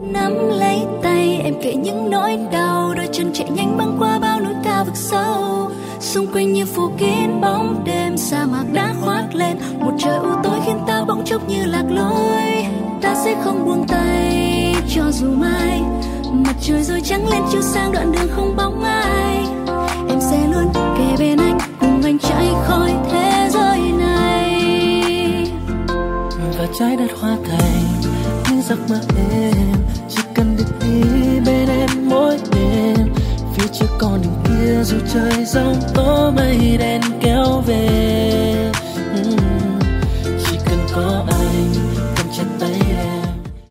Nắm lấy tay em kể những nỗi đau, đôi chân chạy nhanh băng qua bao núi cao vực sâu. Xung quanh như phủ kín bóng đêm, sa mạc đã khoác lên một trời u tối khiến ta bỗng chốc như lạc lối. Ta sẽ không buông tay cho dù mai mặt trời rồi trắng lên chiếu sang đoạn đường không bóng ai. Em sẽ luôn kề bên anh, cùng anh chạy khỏi thế giới này. Và trái đất hóa thành những giấc mơ êm, chỉ cần được đi bên em mỗi đêm. Phía trước con đường kia dù trời giông tố mây đen kéo về,